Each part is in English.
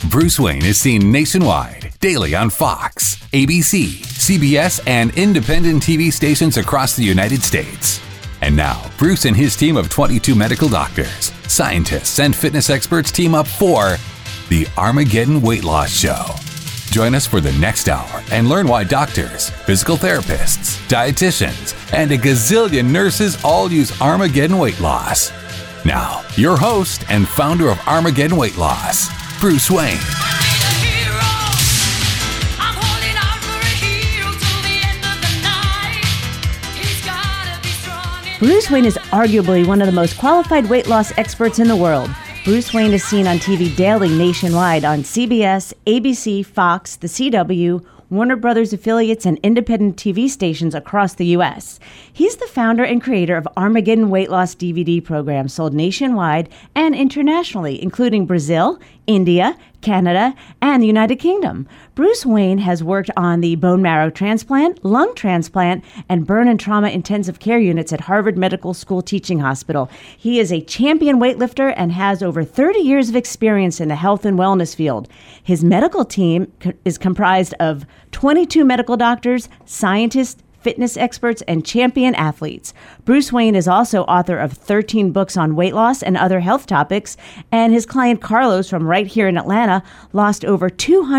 Bruce Wayne is seen nationwide, daily on Fox, ABC, CBS, and independent TV stations across the United States. And now, Bruce and his team of 22 medical doctors, scientists, and fitness experts team up for the Armageddon Weight Loss Show. Join us for the next hour and learn why doctors, physical therapists, dietitians, and a gazillion nurses all use Armageddon Weight Loss. Now, your host and founder of Armageddon Weight Loss, Bruce Wayne. Bruce Wayne is arguably one of the most qualified weight loss experts in the world. Bruce Wayne is seen on TV daily nationwide on CBS, ABC, Fox, The CW, Warner Brothers affiliates, and independent TV stations across the U.S. He's the founder and creator of Armageddon Weight Loss DVD programs sold nationwide and internationally, including Brazil, India, Canada, and the United Kingdom. Bruce Wayne has worked on the bone marrow transplant, lung transplant, and burn and trauma intensive care units at Harvard Medical School Teaching Hospital. He is a champion weightlifter and has over 30 years of experience in the health and wellness field. His medical team is comprised of 22 medical doctors, scientists, fitness experts, and champion athletes. Bruce Wayne is also author of 13 books on weight loss and other health topics, and his client Carlos from right here in Atlanta lost over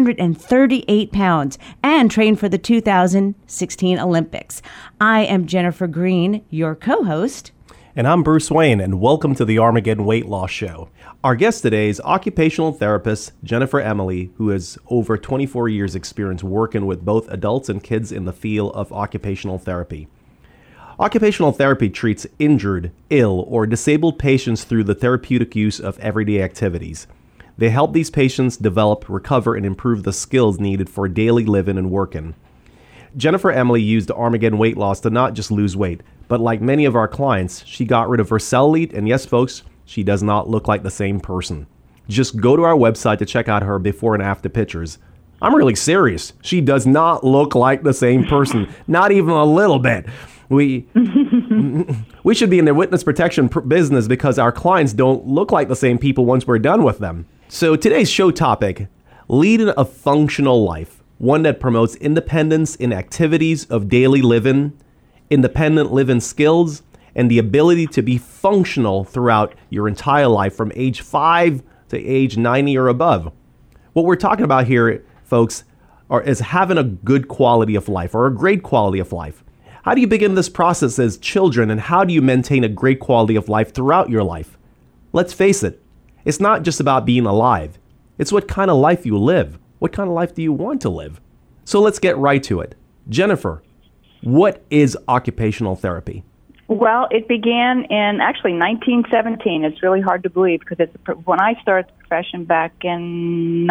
238 pounds and trained for the 2016 Olympics. I am Jennifer Green, your co-host. And I'm Bruce Wayne, and welcome to the Armageddon Weight Loss Show. Our guest today is occupational therapist Jennifer Emily, who has over 24 years experience working with both adults and kids in the field of occupational therapy. Occupational therapy treats injured, ill, or disabled patients through the therapeutic use of everyday activities. They help these patients develop, recover, and improve the skills needed for daily living and working. Jennifer Emily used Armageddon Weight Loss to not just lose weight, but like many of our clients, she got rid of her cellulite, and yes, folks, she does not look like the same person. Just go to our website to check out her before and after pictures. I'm really serious. She does not look like the same person, not even a little bit. We should be in the witness protection business because our clients don't look like the same people once we're done with them. So today's show topic, leading a functional life, one that promotes independence in activities of daily living, independent living skills, and the ability to be functional throughout your entire life from age 5 to age 90 or above. What we're talking about here, folks, is having a good quality of life or a great quality of life. How do you begin this process as children, and how do you maintain a great quality of life throughout your life? Let's face it, it's not just about being alive. It's what kind of life you live. What kind of life do you want to live? So let's get right to it. Jennifer, what is occupational therapy? Well, it began in actually 1917. It's really hard to believe because when I started the profession back in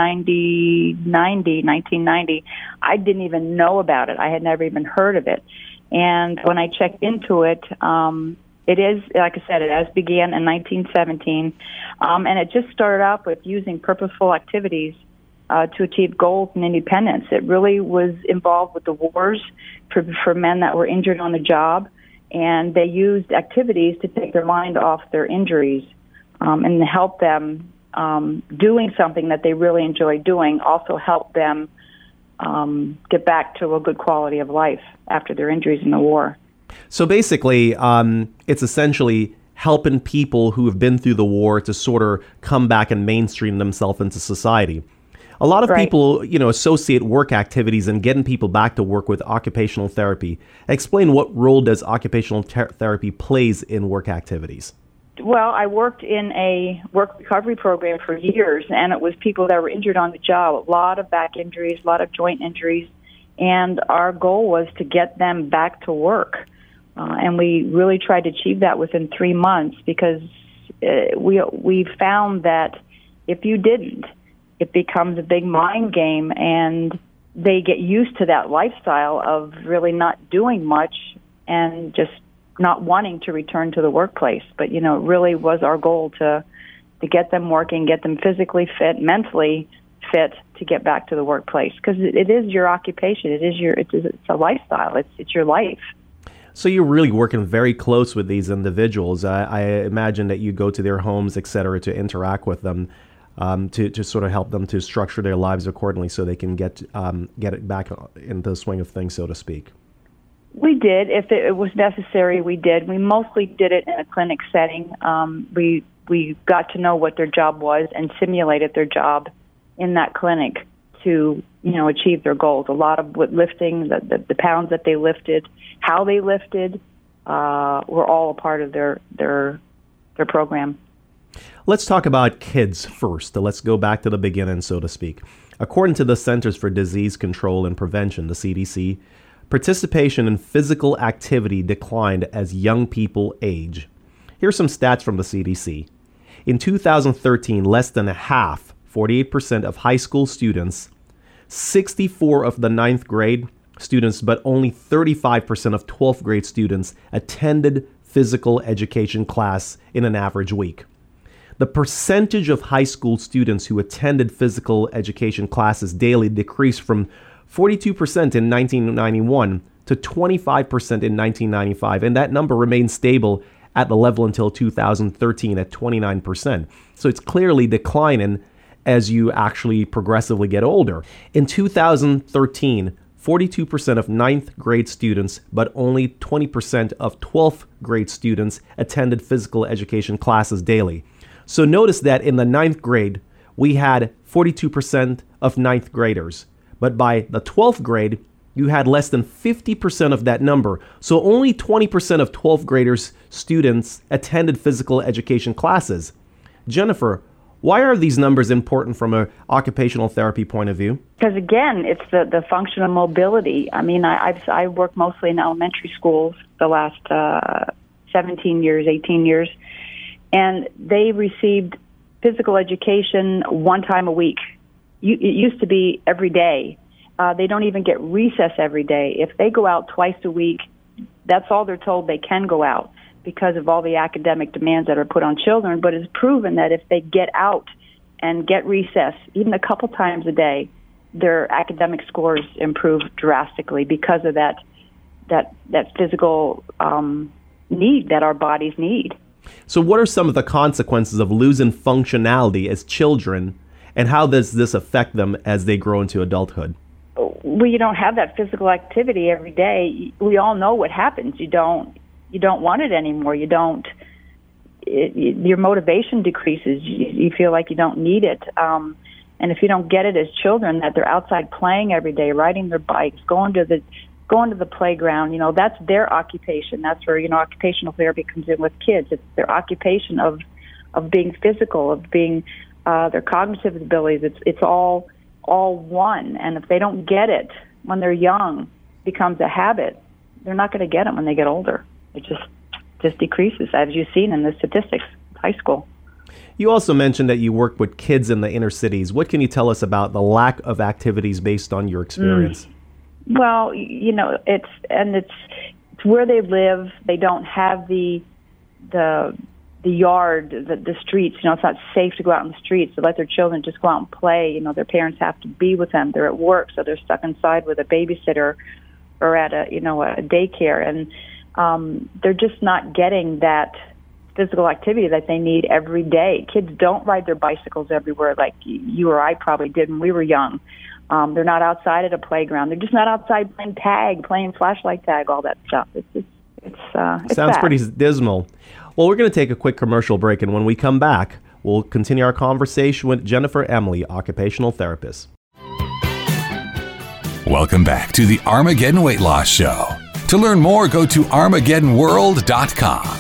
1990, I didn't even know about it. I had never even heard of it. And when I checked into it, it is, like I said, it has began in 1917. And it just started out with using purposeful activities to achieve goals and independence. It really was involved with the wars for men that were injured on the job, and they used activities to take their mind off their injuries and help them doing something that they really enjoy doing, also help them get back to a good quality of life after their injuries in the war. So basically, it's essentially helping people who have been through the war to sort of come back and mainstream themselves into society. A lot of people, associate work activities and getting people back to work with occupational therapy. Explain what role does occupational therapy plays in work activities? Well, I worked in a work recovery program for years, and it was people that were injured on the job, a lot of back injuries, a lot of joint injuries, and our goal was to get them back to work. And we really tried to achieve that within 3 months because we found that if you didn't, it becomes a big mind game, and they get used to that lifestyle of really not doing much and just not wanting to return to the workplace. But, it really was our goal to get them working, get them physically fit, mentally fit to get back to the workplace, because it is your occupation. It's a lifestyle. It's your life. So you're really working very close with these individuals. I imagine that you go to their homes, et cetera, to interact with them. to sort of help them to structure their lives accordingly so they can get it back into the swing of things, so to speak? We did. If it was necessary, we did. We mostly did it in a clinic setting. We got to know what their job was and simulated their job in that clinic to, achieve their goals. A lot of lifting, the pounds that they lifted, how they lifted, were all a part of their program. Let's talk about kids first. Let's go back to the beginning, so to speak. According to the Centers for Disease Control and Prevention, the CDC, participation in physical activity declined as young people age. Here's some stats from the CDC. In 2013, less than half, 48% of high school students, 64% of the 9th grade students, but only 35% of 12th grade students attended physical education class in an average week. The percentage of high school students who attended physical education classes daily decreased from 42% in 1991 to 25% in 1995, and that number remained stable at the level until 2013 at 29%. So it's clearly declining as you actually progressively get older. In 2013, 42% of 9th grade students, but only 20% of 12th grade students attended physical education classes daily. So notice that in the 9th grade, we had 42% of 9th graders. But by the 12th grade, you had less than 50% of that number. So only 20% of 12th graders students attended physical education classes. Jennifer, why are these numbers important from an occupational therapy point of view? Because again, it's the functional mobility. I mean, I worked mostly in elementary schools the last 17 years, 18 years, and they received physical education one time a week. It used to be every day. They don't even get recess every day. If they go out twice a week, that's all they're told they can go out because of all the academic demands that are put on children. But it's proven that if they get out and get recess, even a couple times a day, their academic scores improve drastically because of that physical need that our bodies need. So what are some of the consequences of losing functionality as children, and how does this affect them as they grow into adulthood? Well, you don't have that physical activity every day. We all know what happens. You don't want it anymore. Your motivation decreases. You feel like you don't need it. And if you don't get it as children, that they're outside playing every day, riding their bikes, going to the playground, that's their occupation. That's where, occupational therapy comes in with kids. It's their occupation of being physical, of being their cognitive abilities. It's all one. And if they don't get it when they're young, it becomes a habit. They're not going to get it when they get older. It just decreases, as you've seen in the statistics of high school. You also mentioned that you work with kids in the inner cities. What can you tell us about the lack of activities based on your experience? Well, it's where they live. They don't have the yard, the streets. It's not safe to go out in the streets to let their children just go out and play. Their parents have to be with them. They're at work, so they're stuck inside with a babysitter or at a daycare, and they're just not getting that physical activity that they need every day. Kids don't ride their bicycles everywhere like you or I probably did when we were young. They're not outside at a playground. They're just not outside playing tag, playing flashlight tag, all that stuff. It's sounds bad. Pretty dismal. Well, we're going to take a quick commercial break, and when we come back, we'll continue our conversation with Jennifer Emily, occupational therapist. Welcome back to the Armageddon Weight Loss Show. To learn more, go to ArmageddonWorld.com.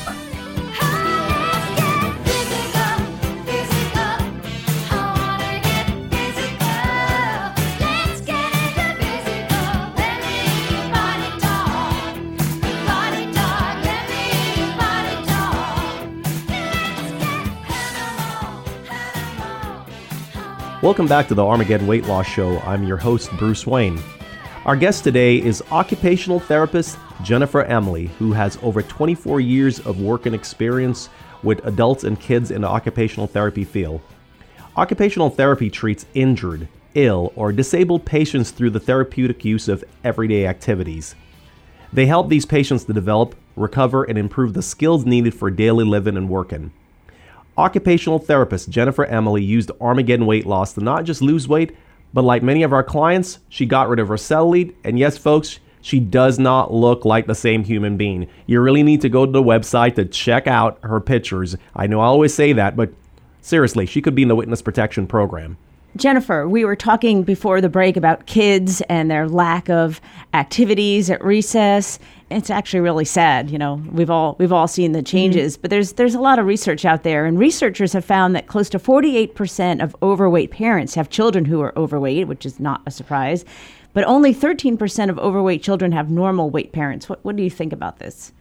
Welcome back to the Armageddon Weight Loss Show. I'm your host, Bruce Wayne. Our guest today is occupational therapist Jennifer Emily, who has over 24 years of work and experience with adults and kids in the occupational therapy field. Occupational therapy treats injured, ill, or disabled patients through the therapeutic use of everyday activities. They help these patients to develop, recover, and improve the skills needed for daily living and working. Occupational therapist Jennifer Emily used Armageddon Weight Loss to not just lose weight, but like many of our clients, she got rid of her cellulite. And yes, folks, she does not look like the same human being. You really need to go to the website to check out her pictures. I know I always say that, but seriously, she could be in the witness protection program. Jennifer, we were talking before the break about kids and their lack of activities at recess. It's actually really sad. You know, we've all seen the changes, but there's a lot of research out there, and researchers have found that close to 48% of overweight parents have children who are overweight, which is not a surprise, but only 13% of overweight children have normal weight parents. What do you think about this?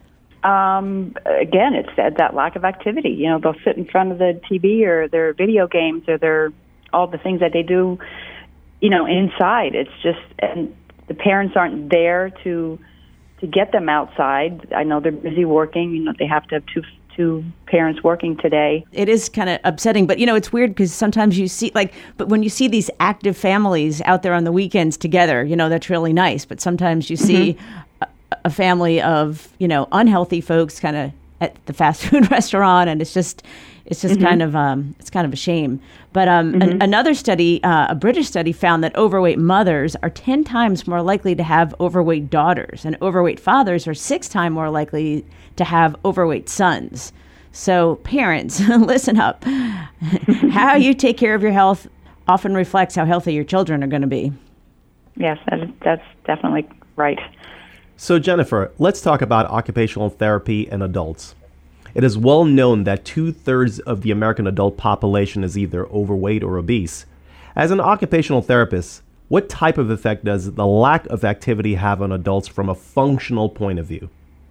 Again, it's that lack of activity. You know, they'll sit in front of the TV or their video games or their all the things that they do, you know, inside. It's just, and the parents aren't there to get them outside. I know they're busy working. You know, they have to have two parents working today. It is kind of upsetting, but you know, it's weird because sometimes you see but when you see these active families out there on the weekends together, you know, that's really nice. But sometimes you see a family of, you know, unhealthy folks kind of at the fast food restaurant, and it's just kind of it's kind of a shame. But another study, a British study, found that overweight mothers are 10 times more likely to have overweight daughters, and overweight fathers are 6 times more likely to have overweight sons. So parents, listen up. How you take care of your health often reflects how healthy your children are going to be. Yes, that's definitely right. So Jennifer, let's talk about occupational therapy in adults. It is well known that 2/3 of the American adult population is either overweight or obese. As an occupational therapist, what type of effect does the lack of activity have on adults from a functional point of view?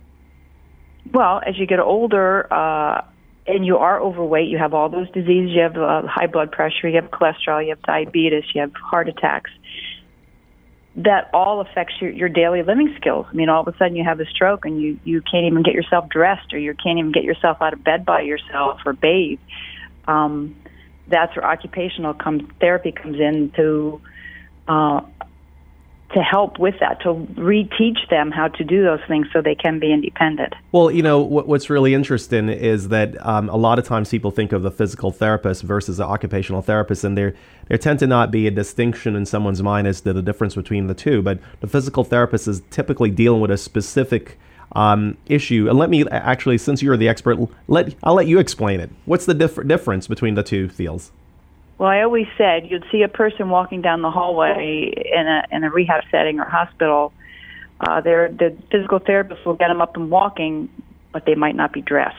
Well, as you get older and you are overweight, you have all those diseases. You have high blood pressure, you have cholesterol, you have diabetes, you have heart attacks. That all affects your daily living skills. I mean, all of a sudden you have a stroke and you can't even get yourself dressed, or you can't even get yourself out of bed by yourself or bathe. That's where occupational therapy comes in to help with that, to reteach them how to do those things so they can be independent. Well, you know, what's really interesting is that a lot of times people think of the physical therapist versus the occupational therapist, and there tend to not be a distinction in someone's mind as to the difference between the two. But the physical therapist is typically dealing with a specific issue. And let me actually, since you're the expert, I'll let you explain it. What's the difference between the two fields? Well, I always said you'd see a person walking down the hallway in a rehab setting or hospital. The physical therapist will get them up and walking, but they might not be dressed.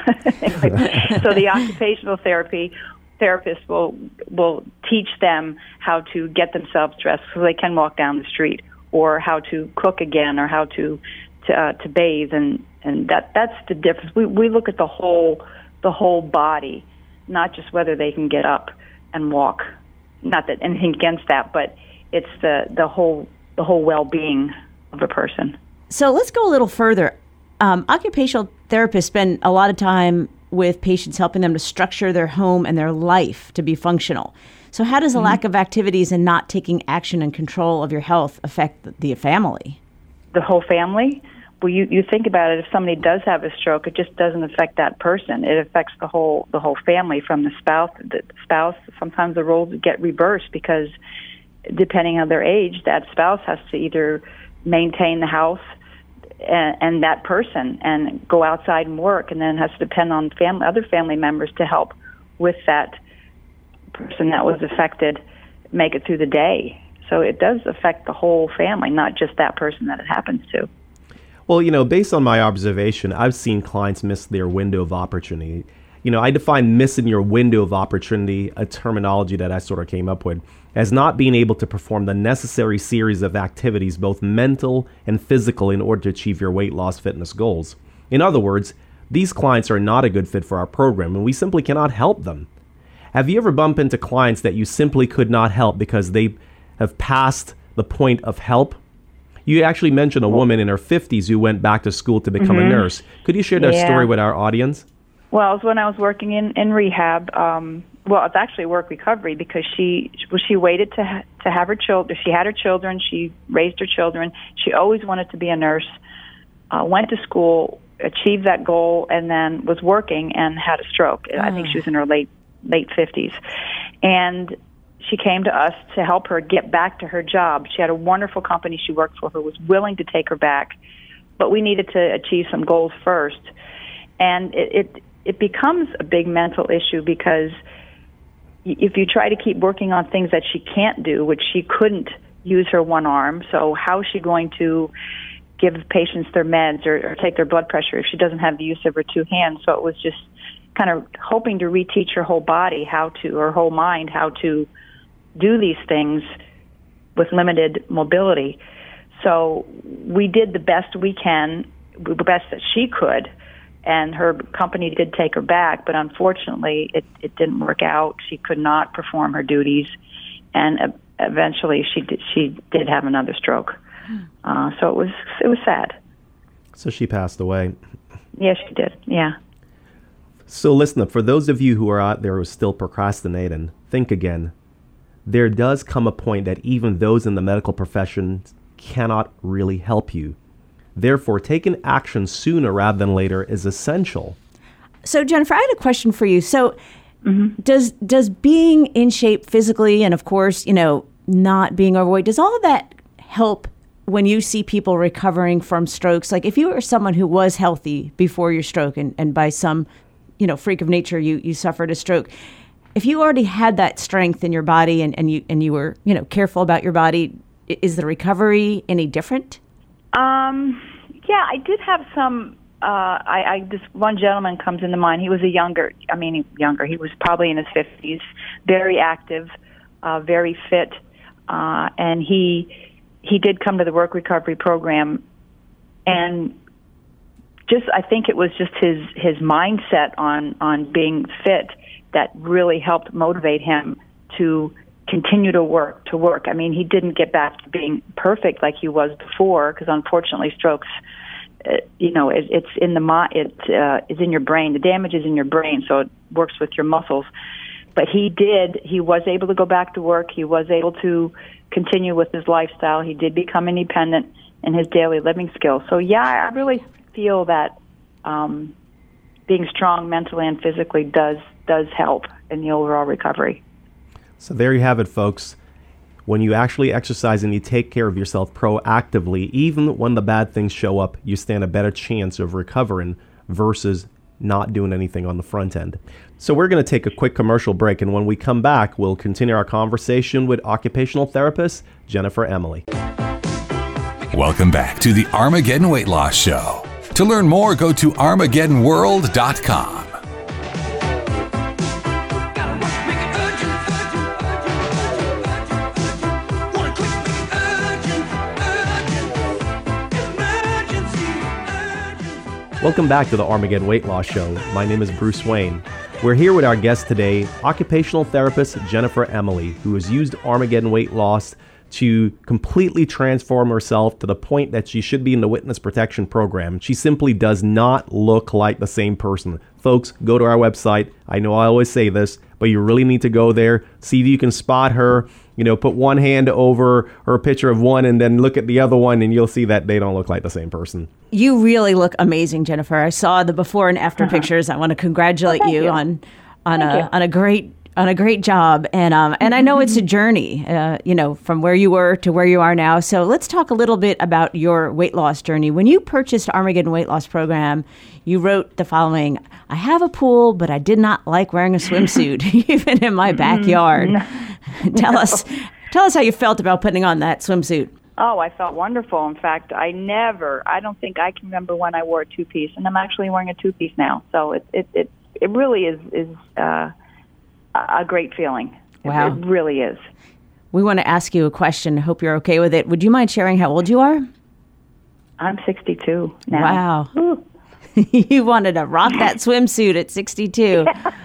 So the occupational therapist will teach them how to get themselves dressed so they can walk down the street, or how to cook again, or how to bathe, and that's the difference. We look at the whole body, not just whether they can get up and walk. Not that anything against that, but it's the whole well-being of a person. So let's go a little further. Occupational therapists spend a lot of time with patients, helping them to structure their home and their life to be functional. So how does a lack of activities and not taking action and control of your health affect the family? The whole family? Well, you think about it. If somebody does have a stroke, it just doesn't affect that person. It affects the whole family, from the spouse. The spouse, sometimes the roles get reversed because, depending on their age, that spouse has to either maintain the house and that person, and go outside and work, and then has to depend on other family members to help with that person that was affected make it through the day. So it does affect the whole family, not just that person that it happens to. Well, you know, based on my observation, I've seen clients miss their window of opportunity. You know, I define missing your window of opportunity, a terminology that I sort of came up with, as not being able to perform the necessary series of activities, both mental and physical, in order to achieve your weight loss fitness goals. In other words, these clients are not a good fit for our program, and we simply cannot help them. Have you ever bumped into clients that you simply could not help because they have passed the point of help? You actually mentioned a woman in her 50s who went back to school to become a nurse. Could you share that story with our audience? Well, it was when I was working in rehab. Well, it's actually work recovery, because she waited to have her children. She had her children. She raised her children. She always wanted to be a nurse. Went to school, achieved that goal and then was working and had a stroke. I think she was in her late 50s. And she came to us to help her get back to her job. She had a wonderful company she worked for who was willing to take her back, but we needed to achieve some goals first. And it becomes a big mental issue because if you try to keep working on things that she can't do, which she couldn't use her one arm, so how is she going to give patients their meds or take their blood pressure if she doesn't have the use of her two hands? So it was just kind of hoping to reteach her whole body or whole mind how to do these things with limited mobility. So we did the best we can, the best that she could, and her company did take her back, but unfortunately it didn't work out. She could not perform her duties, and eventually she did have another stroke. So it was sad. So she passed away. Yes, she did, yeah. So listen, for those of you who are out there who are still procrastinating, think again. There does come a point that even those in the medical profession cannot really help you. Therefore, taking action sooner rather than later is essential. So, Jennifer, I had a question for you. So, does being in shape physically and, of course, not being overweight, does all of that help when you see people recovering from strokes? Like, if you were someone who was healthy before your stroke and by some, freak of nature, you suffered a stroke, if you already had that strength in your body and you were, careful about your body, is the recovery any different? Yeah, I did have some. This one gentleman comes into mind. He was younger. He was probably in his 50s, very active, very fit, and he did come to the work recovery program, and I think it was just his mindset on being fit that really helped motivate him to continue to work. I mean, he didn't get back to being perfect like he was before, because unfortunately strokes, it's in it's in your brain. The damage is in your brain, so it works with your muscles. But he was able to go back to work. He was able to continue with his lifestyle. He did become independent in his daily living skills. So yeah, I really feel that being strong mentally and physically does help in the overall recovery. So there you have it, folks. When you actually exercise and you take care of yourself proactively, even when the bad things show up, you stand a better chance of recovering versus not doing anything on the front end. So we're going to take a quick commercial break, and when we come back, we'll continue our conversation with occupational therapist Jennifer Emily. Welcome back to the Armageddon Weight Loss Show. To learn more, go to ArmageddonWorld.com. Welcome back to the Armageddon Weight Loss Show. My name is Bruce Wayne. We're here with our guest today, occupational therapist Jennifer Emily, who has used Armageddon Weight Loss to completely transform herself to the point that she should be in the witness protection program. She simply does not look like the same person. Folks, go to our website. I know I always say this, but you really need to go there, see if you can spot her, put one hand over her picture of one and then look at the other one, and you'll see that they don't look like the same person. You really look amazing, Jennifer. I saw the before and after pictures. I want to congratulate you on a great job, and I know it's a journey, from where you were to where you are now. So let's talk a little bit about your weight loss journey. When you purchased Armageddon Weight Loss Program, you wrote the following: "I have a pool, but I did not like wearing a swimsuit, even in my backyard." Tell us how you felt about putting on that swimsuit. Oh, I felt wonderful. In fact, I don't think I can remember when I wore a two-piece, and I'm actually wearing a two-piece now. So it really is a great feeling. Wow. It really is. We want to ask you a question. Hope you're okay with it. Would you mind sharing how old you are? I'm 62 now. Wow. Ooh. You wanted to rock that swimsuit at 62.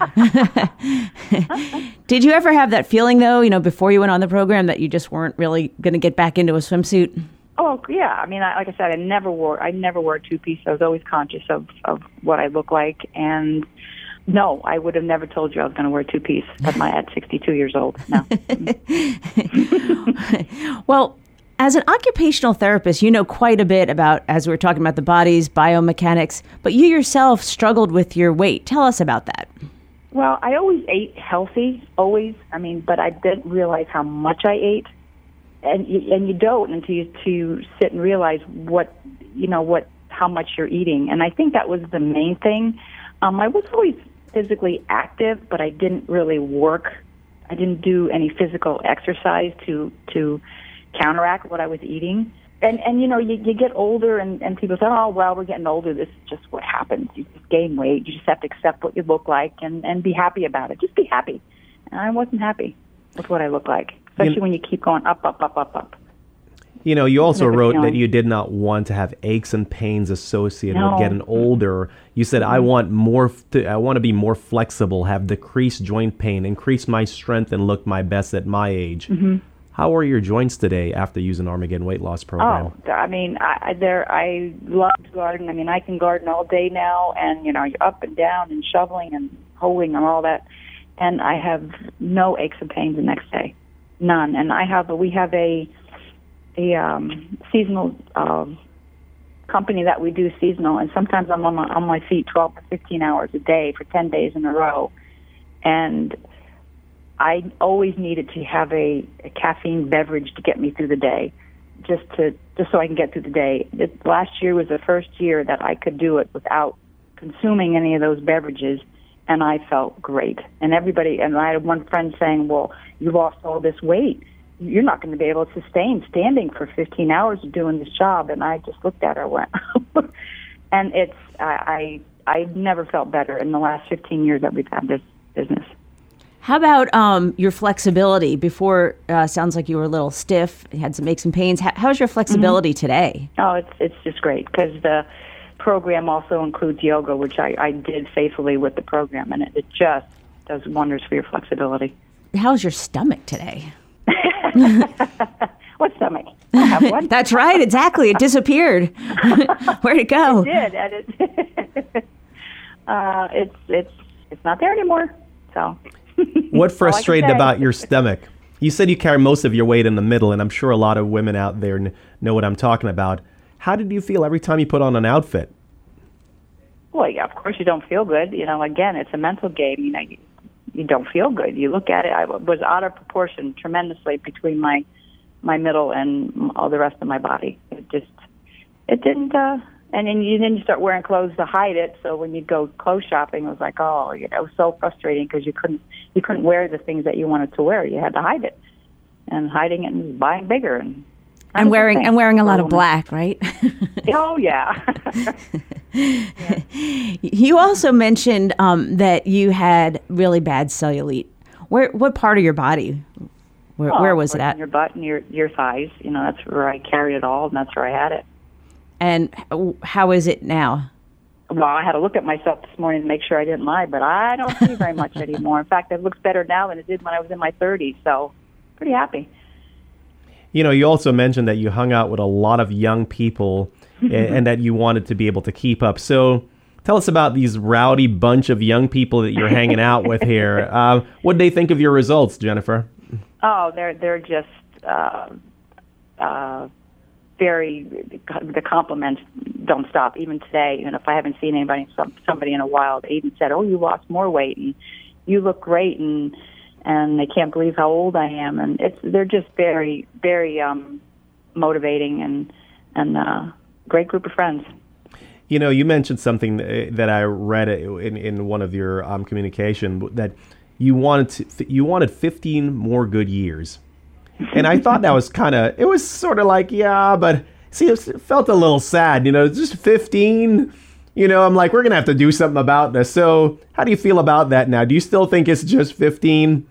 Did you ever have that feeling, though, before you went on the program, that you just weren't really going to get back into a swimsuit? Oh, yeah. I mean, like I said, I never wore a two-piece. I was always conscious of what I look like. And no, I would have never told you I was going to wear a two-piece at 62 years old. No. Well, As an occupational therapist, you know quite a bit about, as we were talking about, the body's biomechanics, but you yourself struggled with your weight. Tell us about that. Well, I always ate healthy, always. But I didn't realize how much I ate. And you don't until you sit and realize how much you're eating. And I think that was the main thing. I was always physically active, but I didn't really work. I didn't do any physical exercise to counteract what I was eating. And you get older, and people say, oh, well, we're getting older. This is just what happens. You just gain weight. You just have to accept what you look like and be happy about it. Just be happy. And I wasn't happy with what I look like, especially when you keep going up, up, up, up, up. You also wrote that you did not want to have aches and pains associated with getting older. You said, I want to be more flexible, have decreased joint pain, increase my strength, and look my best at my age. Mm-hmm. How are your joints today after using Armageddon Weight Loss Program? I love to garden. I can garden all day now, and you're up and down and shoveling and hoeing and all that, and I have no aches and pains the next day, none. And we have a seasonal company that we do seasonal, and sometimes I'm on my feet 12 to 15 hours a day for 10 days in a row, and I always needed to have a caffeine beverage to get me through the day, just so I can get through the day. Last year was the first year that I could do it without consuming any of those beverages, and I felt great. And I had one friend saying, well, you lost all this weight. You're not going to be able to sustain standing for 15 hours doing this job. And I just looked at her and went, and I never felt better in the last 15 years that we've had this business. How about your flexibility? Before, sounds like you were a little stiff, you had some aches and pains. How's your flexibility today? Oh, it's just great, because the program also includes yoga, which I did faithfully with the program, and it just does wonders for your flexibility. How's your stomach today? What stomach? I have one. That's right, exactly. It disappeared. Where'd it go? It did, and it's not there anymore. So. What frustrated about your stomach? You said you carry most of your weight in the middle, and I'm sure a lot of women out there know what I'm talking about. How did you feel every time you put on an outfit? Well, yeah, of course you don't feel good. Again, it's a mental game. You don't feel good. You look at it. I was out of proportion tremendously between my middle and all the rest of my body. It didn't. And then you start wearing clothes to hide it. So when you go clothes shopping, it was like, it was so frustrating, because you couldn't wear the things that you wanted to wear. You had to hide it, and hiding it and buying bigger and wearing a lot of black, right? Oh yeah. Yeah. You also mentioned that you had really bad cellulite. What part of your body? Where was it at? Your butt and your thighs. That's where I carried it all, and that's where I had it. And how is it now? Well, I had to look at myself this morning to make sure I didn't lie, but I don't see very much anymore. In fact, it looks better now than it did when I was in my 30s, so pretty happy. You also mentioned that you hung out with a lot of young people and that you wanted to be able to keep up. So tell us about these rowdy bunch of young people that you're hanging out with here. What did they think of your results, Jennifer? Oh, they're just the compliments don't stop. Even today, if I haven't seen somebody in a while, they even said, "Oh, you lost more weight, and you look great," and they can't believe how old I am. And they're just very, very motivating and great group of friends. You mentioned something that I read in one of your communication, that you wanted 15 more good years. And I thought that was it was sort of like, yeah, but see, it felt a little sad, just 15, I'm like, we're going to have to do something about this. So how do you feel about that now? Do you still think it's just 15?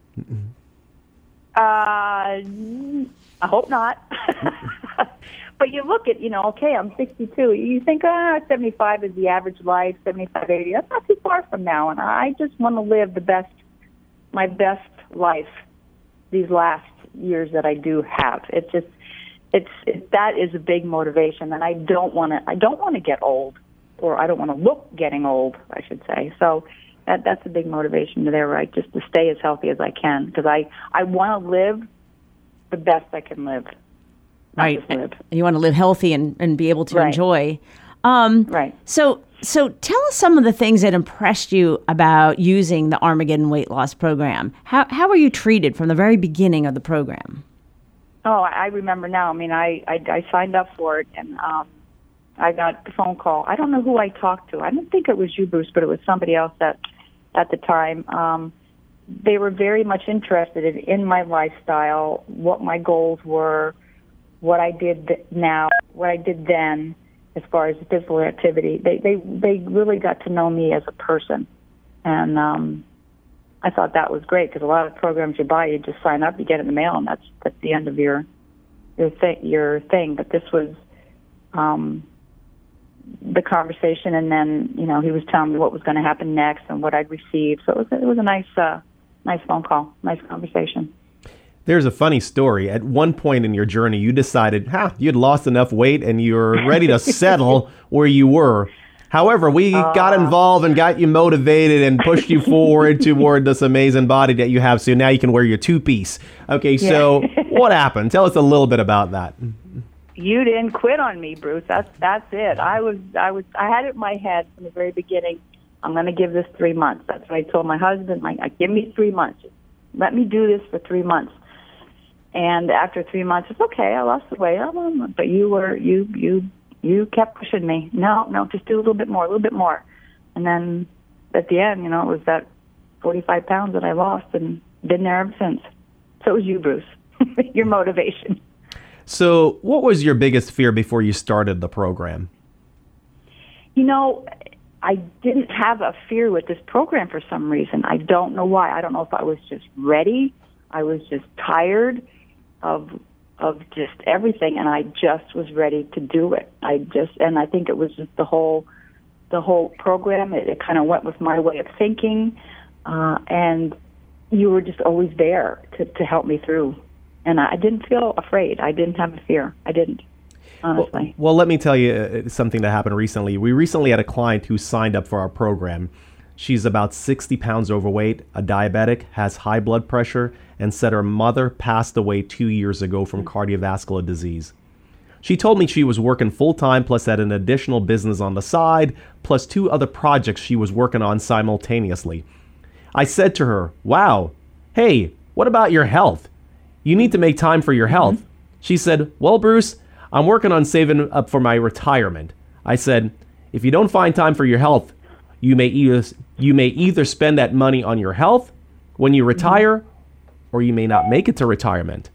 I hope not. But you look at, okay, I'm 62. You think, 75 is the average life, 75, 80. That's not too far from now. And I just want to live my best life these last years that I do have. That is a big motivation, and I don't want to get old, or I don't want to look getting old, I should say. So that's a big motivation there, right? Just to stay as healthy as I can, because I want to live the best I can live. Right. Not just live. You want to live healthy and be able to Right. enjoy. Right. So tell us some of the things that impressed you about using the Armageddon weight loss program. How were you treated from the very beginning of the program? Oh, I remember now. I mean, I signed up for it, and I got the phone call. I don't know who I talked to. I don't think it was you, Bruce, but it was somebody else at the time. They were very much interested in my lifestyle, what my goals were, what I did now, what I did then, as far as physical activity. They really got to know me as a person, and I thought that was great, because a lot of programs you buy, you just sign up, you get it in the mail, and that's the end of your thing. But this was the conversation, and then he was telling me what was going to happen next and what I'd receive. So it was a nice phone call, nice conversation. There's a funny story. At one point in your journey, you decided, you'd lost enough weight and you're ready to settle where you were. However, we got involved and got you motivated and pushed you forward toward this amazing body that you have. So now you can wear your two-piece. Okay, so what happened? Tell us a little bit about that. You didn't quit on me, Bruce. That's it. I had it in my head from the very beginning. I'm going to give this 3 months. That's what I told my husband. Give me 3 months. Let me do this for 3 months. And after 3 months, it's okay. I lost the weight, but you kept pushing me. No, just do a little bit more. And then at the end, it was that 45 pounds that I lost, and been there ever since. So it was you, Bruce. Your motivation. So what was your biggest fear before you started the program? I didn't have a fear with this program for some reason. I don't know why. I don't know if I was just ready. I was just tired of just everything, and I just was ready to do it. And I think it was just the whole program. It kind of went with my way of thinking, and you were just always there to help me through. And I didn't feel afraid. I didn't have a fear. I didn't, honestly. Well, let me tell you something that happened recently. We recently had a client who signed up for our program. She's about 60 pounds overweight, a diabetic, has high blood pressure, and said her mother passed away 2 years ago from cardiovascular disease. She told me she was working full-time, plus had an additional business on the side, plus 2 other projects she was working on simultaneously. I said to her, wow, hey, what about your health? You need to make time for your health. She said, well, Bruce, I'm working on saving up for my retirement. I said, if you don't find time for your health, you may either spend that money on your health when you retire, or you may not make it to retirement.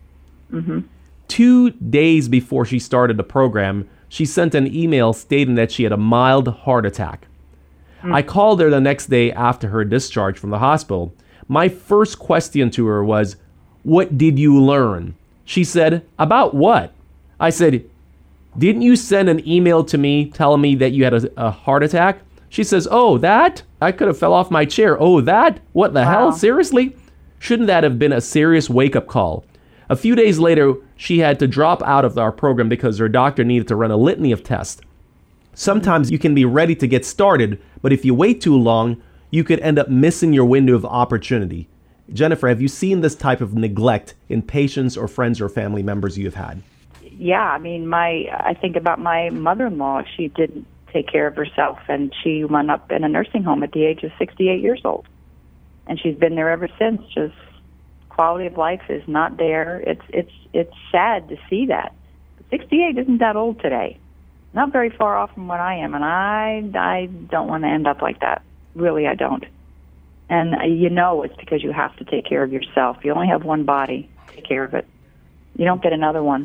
2 days before she started the program, she sent an email stating that she had a mild heart attack. I called her the next day after her discharge from the hospital. My first question to her was, what did you learn? She said, about what? I said, didn't you send an email to me telling me that you had a heart attack? She says, oh, that? I could have fell off my chair. Oh, that? What the hell? Seriously? Shouldn't that have been a serious wake-up call? A few days later, she had to drop out of our program because her doctor needed to run a litany of tests. Sometimes you can be ready to get started, but if you wait too long, you could end up missing your window of opportunity. Jennifer, have you seen this type of neglect in patients or friends or family members you've had? Yeah, I mean, I think about my mother-in-law. She didn't take care of herself, and she wound up in a nursing home at the age of 68 years old. And she's been there ever since. Just quality of life is not there. It's sad to see that. 68 isn't that old today. Not very far off from what I am, and I don't want to end up like that. Really, I don't. And it's because you have to take care of yourself. You only have one body. Take care of it. You don't get another one.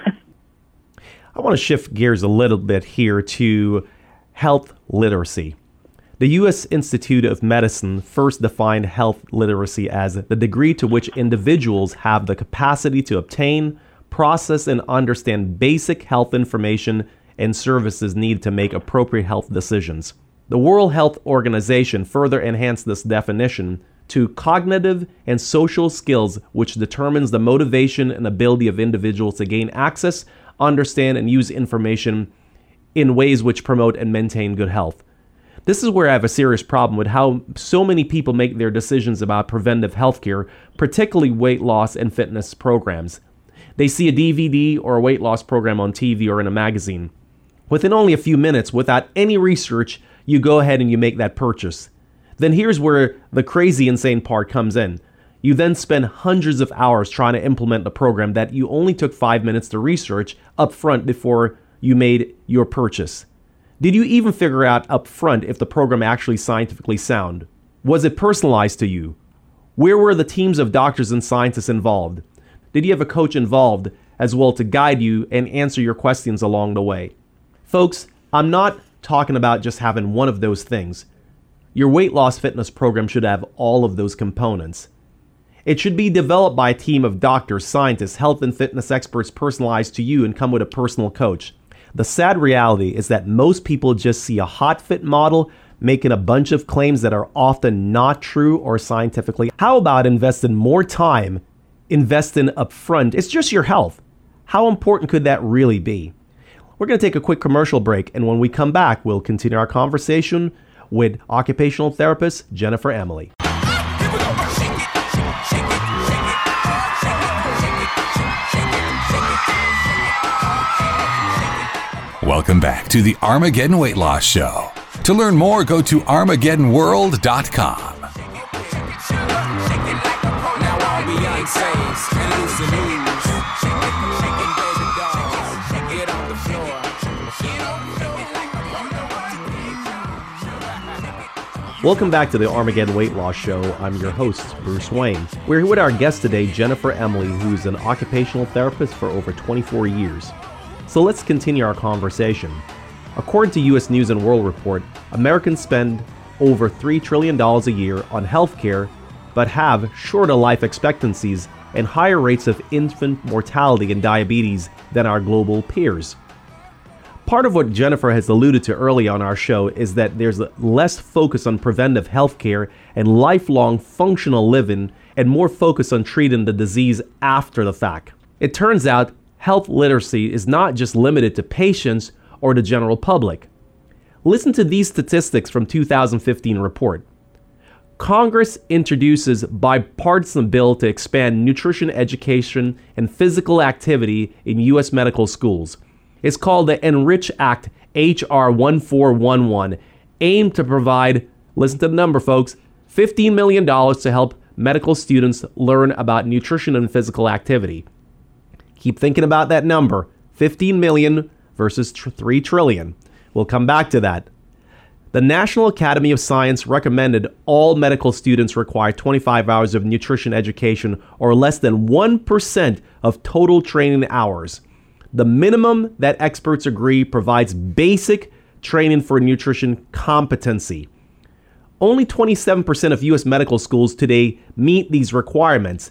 I want to shift gears a little bit here to health literacy. The U.S. Institute of Medicine first defined health literacy as the degree to which individuals have the capacity to obtain, process, and understand basic health information and services needed to make appropriate health decisions. The World Health Organization further enhanced this definition to cognitive and social skills, which determines the motivation and ability of individuals to gain access, understand, and use information in ways which promote and maintain good health. This is where I have a serious problem with how so many people make their decisions about preventive healthcare, particularly weight loss and fitness programs. They see a DVD or a weight loss program on TV or in a magazine. Within only a few minutes, without any research, you go ahead and you make that purchase. Then here's where the crazy insane part comes in. You then spend hundreds of hours trying to implement the program that you only took 5 minutes to research up front before you made your purchase. Did you even figure out up front if the program actually scientifically sound? Was it personalized to you? Where were the teams of doctors and scientists involved? Did you have a coach involved as well to guide you and answer your questions along the way? Folks, I'm not talking about just having one of those things. Your weight loss fitness program should have all of those components. It should be developed by a team of doctors, scientists, health and fitness experts personalized to you and come with a personal coach. The sad reality is that most people just see a hot fit model making a bunch of claims that are often not true or scientifically. How about investing more time, investing upfront? It's just your health. How important could that really be? We're going to take a quick commercial break, and when we come back, we'll continue our conversation with occupational therapist Jennifer Emily. Welcome back to the Armageddon Weight Loss Show. To learn more, go to ArmageddonWorld.com. Welcome back to the Armageddon Weight Loss Show. I'm your host, Bruce Wayne. We're here with our guest today, Jennifer Emily, who's an occupational therapist for over 24 years. So let's continue our conversation. According to U.S. News & World Report, Americans spend over $3 trillion a year on healthcare, but have shorter life expectancies and higher rates of infant mortality and diabetes than our global peers. Part of what Jennifer has alluded to early on our show is that there's less focus on preventive healthcare and lifelong functional living and more focus on treating the disease after the fact. It turns out health literacy is not just limited to patients or the general public. Listen to these statistics from 2015 report. Congress introduces bipartisan bill to expand nutrition education and physical activity in U.S. medical schools. It's called the Enrich Act, H.R. 1411, aimed to provide, listen to the number folks, $15 million to help medical students learn about nutrition and physical activity. Keep thinking about that number, 15 million versus 3 trillion. We'll come back to that. The National Academy of Science recommended all medical students require 25 hours of nutrition education or less than 1% of total training hours. The minimum that experts agree provides basic training for nutrition competency. Only 27% of U.S. medical schools today meet these requirements.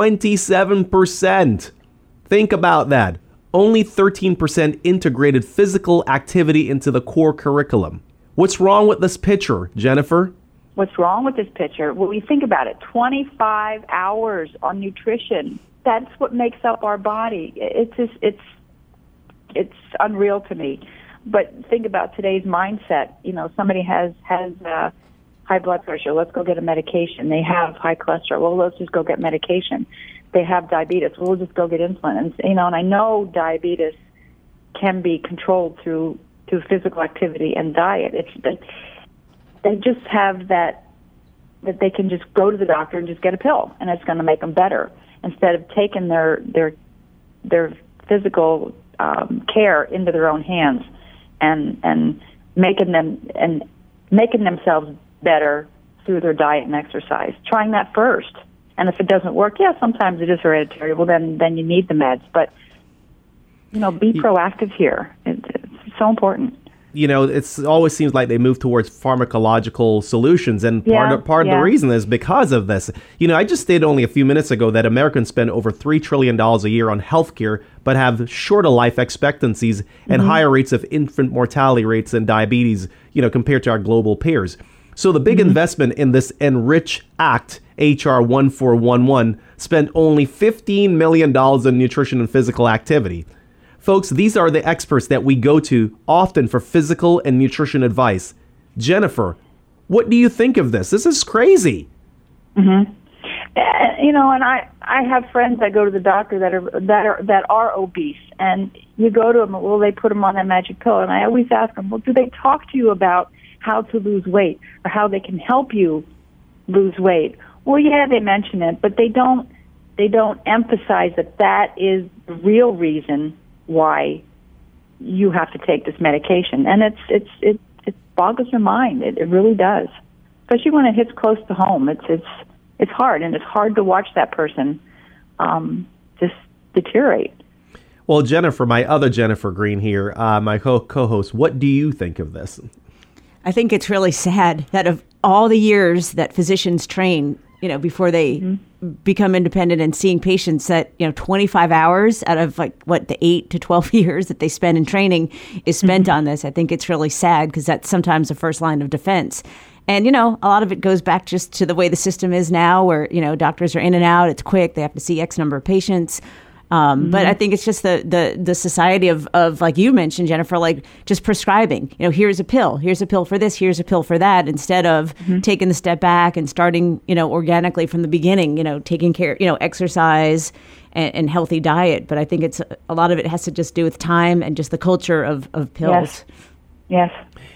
27%. Think about that. Only 13% integrated physical activity into the core curriculum. What's wrong with this picture, Jennifer? What's wrong with this picture? Well, we think about it. 25 hours on nutrition. That's what makes up our body. It's unreal to me. But think about today's mindset. You know, somebody has high blood pressure. Let's go get a medication. They have high cholesterol. Well, let's just go get medication. They have diabetes. Well, we'll just go get insulin. And and I know diabetes can be controlled through physical activity and diet. They just have that they can just go to the doctor and just get a pill, and it's going to make them better instead of taking their physical care into their own hands and making themselves better through their diet and exercise. Trying that first. And if it doesn't work, sometimes it is hereditary. Well, then you need the meds. But, be proactive here. It's so important. It always seems like they move towards pharmacological solutions. And part of the reason is because of this. I just stated only a few minutes ago that Americans spend over $3 trillion a year on healthcare, but have shorter life expectancies and higher rates of infant mortality rates and diabetes, compared to our global peers. So the big investment in this Enrich Act, H.R. 1411, spent only $15 million in nutrition and physical activity. Folks, these are the experts that we go to often for physical and nutrition advice. Jennifer, what do you think of this? This is crazy. Mm-hmm. And I have friends that go to the doctor that are obese, and you go to them, well, they put them on that magic pill, and I always ask them, well, do they talk to you about how to lose weight or how they can help you lose weight? Well, yeah, they mention it, but they don't emphasize that is the real reason why you have to take this medication, and it boggles your mind. It really does, especially when it hits close to home. It's hard, and it's hard to watch that person just deteriorate. Well, Jennifer, my other Jennifer Green here, my co-host, what do you think of this? I think it's really sad that of all the years that physicians train, before they become independent and seeing patients, that 25 hours out of the 8 to 12 years that they spend in training is spent on this. I think it's really sad because that's sometimes the first line of defense. And, a lot of it goes back just to the way the system is now where, doctors are in and out. It's quick. They have to see X number of patients. But I think it's just the society of, like you mentioned, Jennifer, just prescribing, here's a pill for this, here's a pill for that, instead of taking the step back and starting, organically from the beginning, taking care, exercise and healthy diet. But I think a lot of it has to just do with time and just the culture of pills. Yes.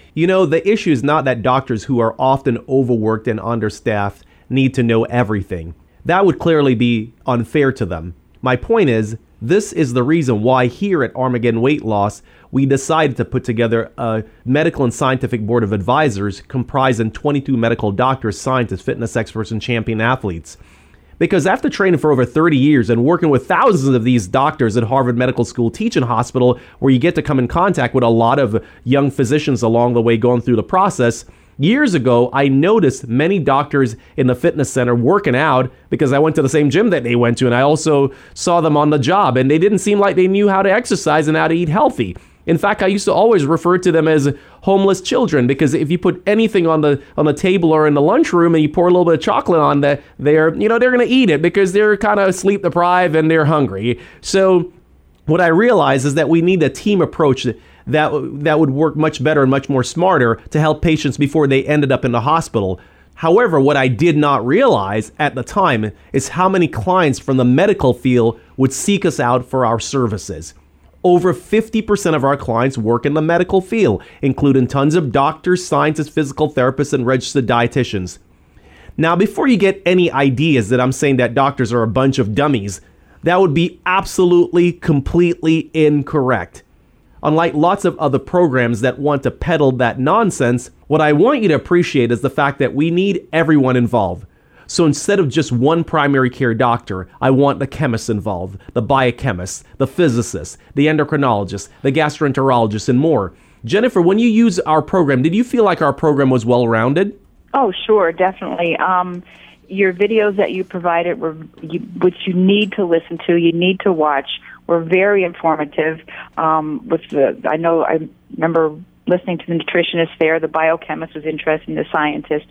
The issue is not that doctors who are often overworked and understaffed need to know everything. That would clearly be unfair to them. My point is, this is the reason why here at Armageddon Weight Loss, we decided to put together a medical and scientific board of advisors comprising 22 medical doctors, scientists, fitness experts, and champion athletes. Because after training for over 30 years and working with thousands of these doctors at Harvard Medical School Teaching Hospital, where you get to come in contact with a lot of young physicians along the way going through the process, years ago, I noticed many doctors in the fitness center working out because I went to the same gym that they went to, and I also saw them on the job, and they didn't seem like they knew how to exercise and how to eat healthy. In fact, I used to always refer to them as homeless children, because if you put anything on the table or in the lunchroom and you pour a little bit of chocolate on that, they're going to eat it because they're kind of sleep deprived and they're hungry. So what I realized is that we need a team approach that would work much better and much more smarter to help patients before they ended up in the hospital. However, what I did not realize at the time is how many clients from the medical field would seek us out for our services. Over 50% of our clients work in the medical field, including tons of doctors, scientists, physical therapists, and registered dietitians. Now, before you get any ideas that I'm saying that doctors are a bunch of dummies, that would be absolutely, completely incorrect. Unlike lots of other programs that want to peddle that nonsense, what I want you to appreciate is the fact that we need everyone involved. So instead of just one primary care doctor, I want the chemists involved, the biochemists, the physicists, the endocrinologists, the gastroenterologists, and more. Jennifer, when you use our program, did you feel like our program was well-rounded? Oh, sure, definitely. Your videos that you provided, which you need to listen to, you need to watch, were very informative. I remember listening to the nutritionist there, the biochemist was interesting, the scientist.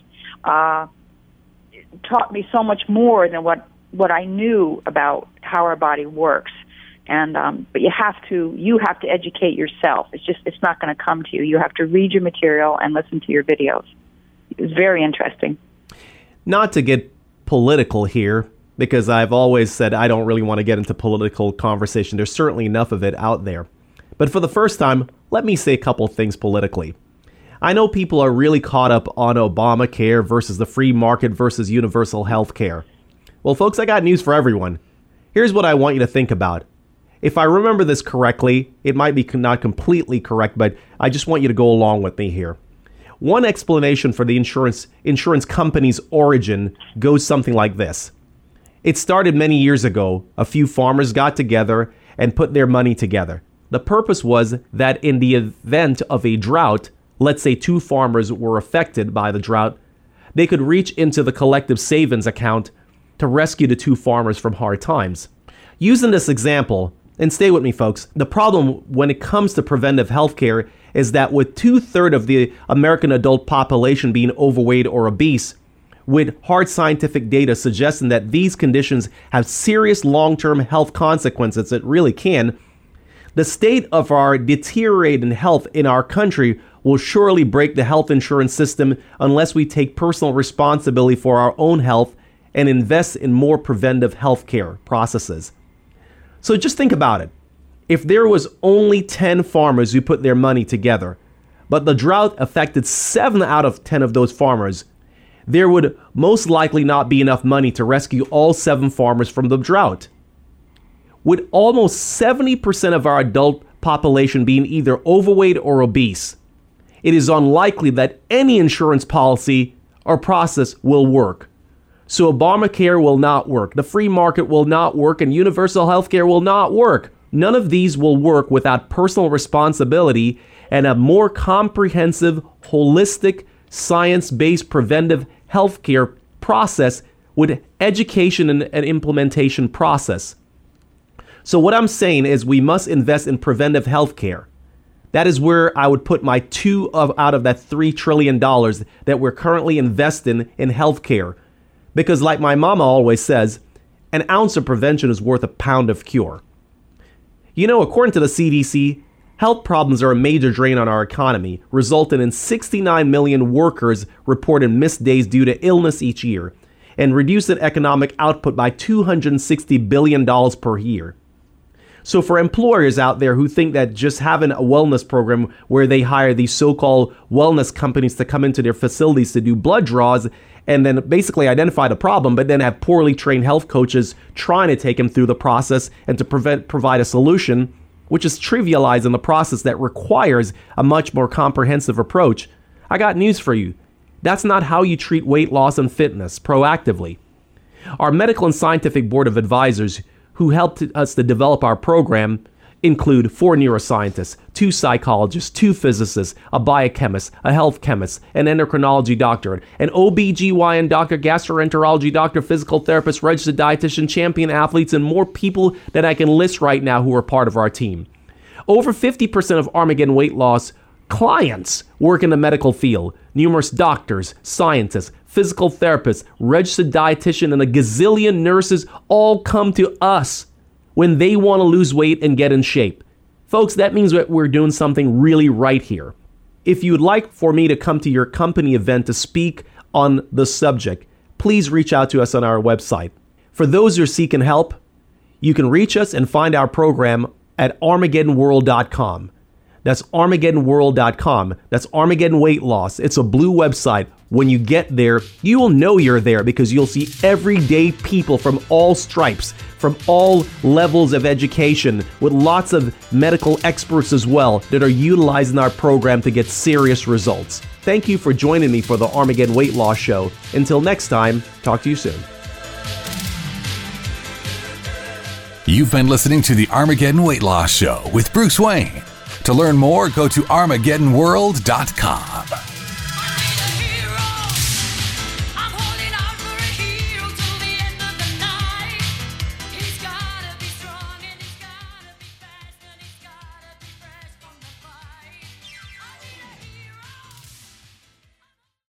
Taught me so much more than what I knew about how our body works. And but you have to educate yourself. It's not going to come to you. You have to read your material and listen to your videos. It was very interesting. Not to get political here, because I've always said I don't really want to get into political conversation. There's certainly enough of it out there. But for the first time, let me say a couple things politically. I know people are really caught up on Obamacare versus the free market versus universal health care. Well, folks, I got news for everyone. Here's what I want you to think about. If I remember this correctly, it might be not completely correct, but I just want you to go along with me here. One explanation for the insurance company's origin goes something like this. It started many years ago. A few farmers got together and put their money together. The purpose was that in the event of a drought, let's say 2 farmers were affected by the drought, they could reach into the collective savings account to rescue the 2 farmers from hard times. Using this example, and stay with me folks, the problem when it comes to preventive healthcare is that with 2/3 of the American adult population being overweight or obese, with hard scientific data suggesting that these conditions have serious long-term health consequences, it really can, the state of our deteriorating health in our country will surely break the health insurance system unless we take personal responsibility for our own health and invest in more preventive healthcare processes. So just think about it. If there was only 10 farmers who put their money together, but the drought affected 7 out of 10 of those farmers, there would most likely not be enough money to rescue all 7 farmers from the drought. With almost 70% of our adult population being either overweight or obese, it is unlikely that any insurance policy or process will work. So Obamacare will not work, the free market will not work, and universal health care will not work. None of these will work without personal responsibility and a more comprehensive, holistic, science-based preventive healthcare process with education and implementation process. So what I'm saying is we must invest in preventive healthcare. That is where I would put my out of that $3 trillion that we're currently investing in healthcare. Because like my mama always says, an ounce of prevention is worth a pound of cure. You know, according to the CDC, health problems are a major drain on our economy, resulting in 69 million workers reporting missed days due to illness each year, and reducing economic output by $260 billion per year. So for employers out there who think that just having a wellness program where they hire these so-called wellness companies to come into their facilities to do blood draws and then basically identify the problem, but then have poorly trained health coaches trying to take them through the process and to provide a solution, which is trivializing the process that requires a much more comprehensive approach, I got news for you. That's not how you treat weight loss and fitness proactively. Our medical and scientific board of advisors who helped us to develop our program include 4 neuroscientists, 2 psychologists, 2 physicists, a biochemist, a health chemist, an endocrinology doctor, an OBGYN doctor, gastroenterology doctor, physical therapist, registered dietitian, champion athletes, and more people that I can list right now who are part of our team. Over 50% of Armageddon Weight Loss clients work in the medical field. Numerous doctors, scientists, physical therapists, registered dietitian, and a gazillion nurses all come to us when they want to lose weight and get in shape. Folks, that means that we're doing something really right here. If you'd like for me to come to your company event to speak on the subject, please reach out to us on our website. For those who are seeking help, you can reach us and find our program at ArmageddonWorld.com. That's ArmageddonWorld.com. That's Armageddon Weight Loss. It's a blue website. When you get there, you will know you're there because you'll see everyday people from all stripes, from all levels of education, with lots of medical experts as well that are utilizing our program to get serious results. Thank you for joining me for the Armageddon Weight Loss Show. Until next time, talk to you soon. You've been listening to the Armageddon Weight Loss Show with Bruce Wayne. To learn more, go to ArmageddonWorld.com.